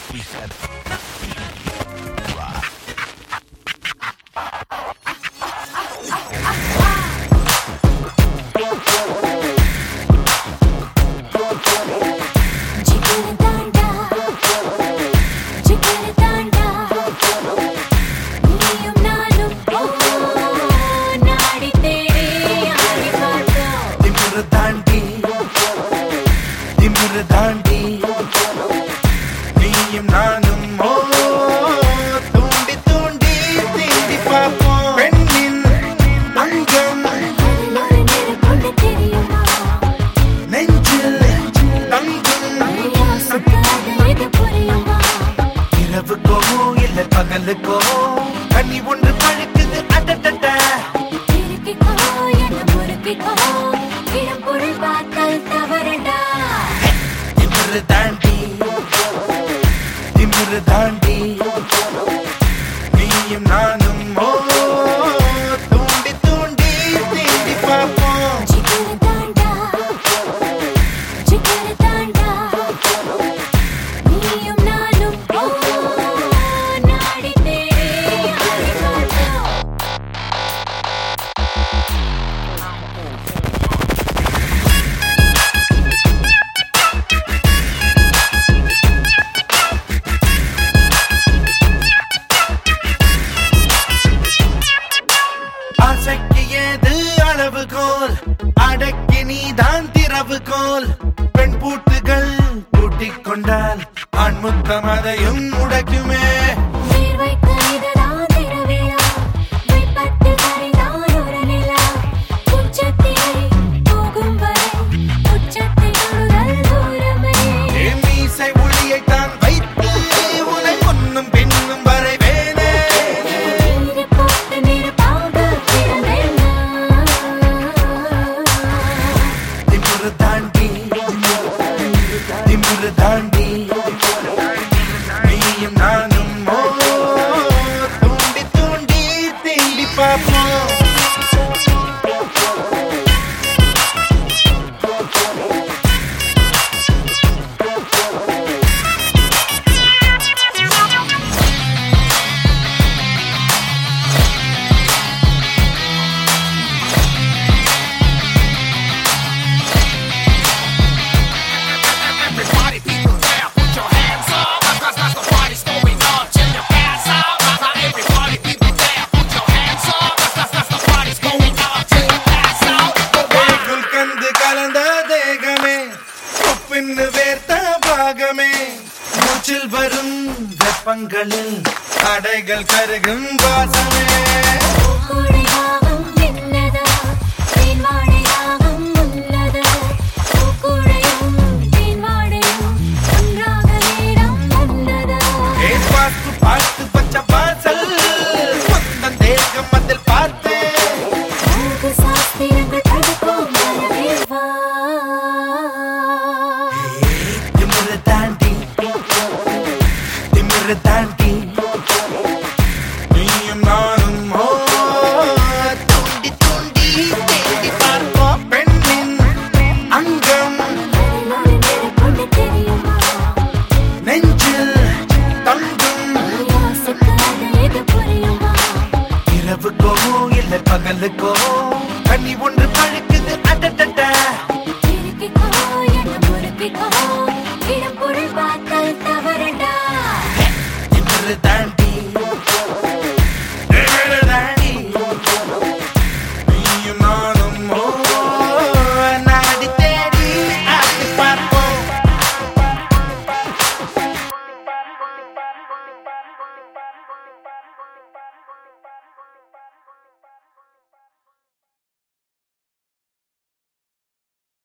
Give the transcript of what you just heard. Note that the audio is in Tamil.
We said தாண்டி நீயும் நானும் தூண்டி தூண்டி தீண்டி பார்ப்போம் பெண்ணின் அங்கம் நெஞ்சில் தங்கும் இரவுக்கோ இல்லை பகலுக்கோ கண்ணி ஒன்று பழுக்குது அடடட தாண்டி திமிரு தாண்டி நீயும் நானும் தூண்டி தூண்டி தீண்டி பார்ப்போம் ஆசைக்கு ஏது அளவுகோல் அடக்கி நீதான் திறவுகோல் பெண் பூட்டுகள் பூட்டிக் கொண்டால் ஆண் முத்தம் அதையும் உடைக்குமே மீசை ஒளியைத்தான் வைத்து உனை பொன்னும் பெண்ணும் வரைவேனே தாண்டி திமிரு தாண்டி நீயும் நானும் தூண்டி தூண்டி தீண்டி பார்ப்போம் மூச்சில் வரும் வெப்பங்களில் அடைகள் கருகும் வாசமே பார்த்து பார்த்து பச்சை வாசல் சொந்தம் தேகம் அதில் பார்த்து தாண்டி திமிரு